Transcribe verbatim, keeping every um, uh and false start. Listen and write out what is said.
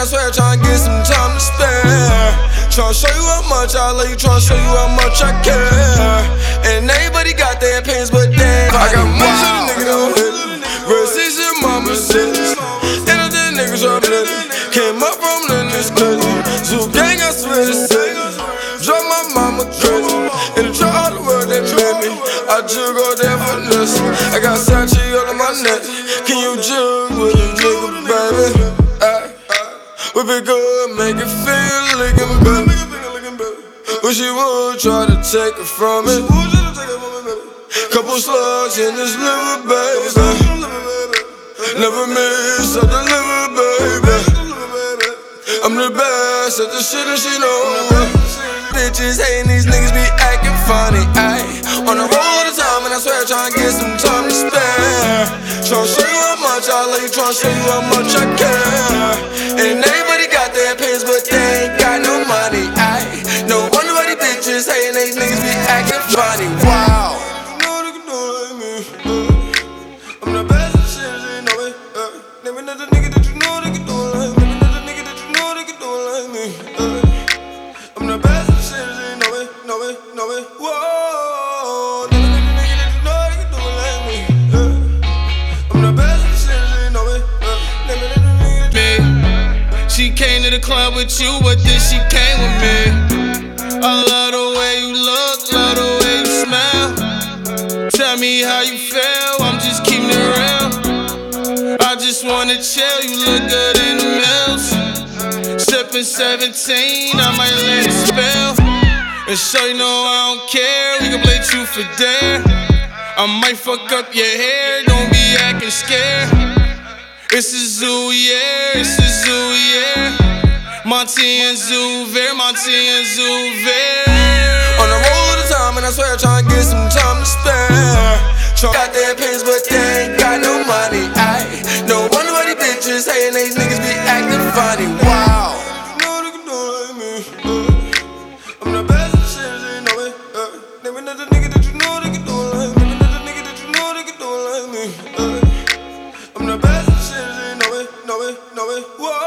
I swear tryna get some time to spare. Tryna show you how much I love you, tryna show you how much I care. And everybody got their opinions, but damn, I got most of the niggas don't hit it. Verse six and mama says, and all the niggas are bloody. Came up from the this crazy. Zoo gang, I swear to say, drop my mama crazy. And try all the world that made me. I jug all that finesse. I got Sachi all on my neck. Can you jug with a nigga, baby? Whip it good, make it feel like a baby. But she would try to take it from me. Couple slugs in this liver, baby. Never miss, I deliver, baby. I'm the best at the shit that she know. Bitches hating, these niggas be acting funny, ayy. On the road all the time, and I swear tryna get some time to spare. Tryna show you how much I love you, tryna show you how much I care. And everybody got their opinions, but they ain't got no money, ayy. No wonder why these bitches hating, these niggas be acting funny, wow. I'm the best at shit, you know it. Never another nigga that you know that can do it like me. Never another nigga that you know that can do it like me. I'm the best at shit, you know it, know it, know it. Whoa, never another nigga that you know that can do it like me. I'm the best at shit, you know it. Never another nigga. Me, she came to the club with you, but then she came with me. I love the way you look, love the way you smell. Tell me how you feel, I'm just keeping it real. I just wanna chill, you look good in the mills. Sippin' seventeen, I might let it spill. And so you know I don't care, we can play truth or dare. I might fuck up your hair, don't be acting scared. It's a zoo, yeah, it's a zoo, yeah. Monty and Zuver, Monty and Zuver. On the road all the time, and I swear tryna get some time to spare. Try got their opinions, but they ain't got no money, ayy. No wonder why these bitches hating, these niggas be acting funny, wow. I'm the best at shit, you know it. Never another nigga that you know that can do it like me. Never another nigga that you know that can do it like me. I'm the best at shit, you know it, know it, know it. Whoa.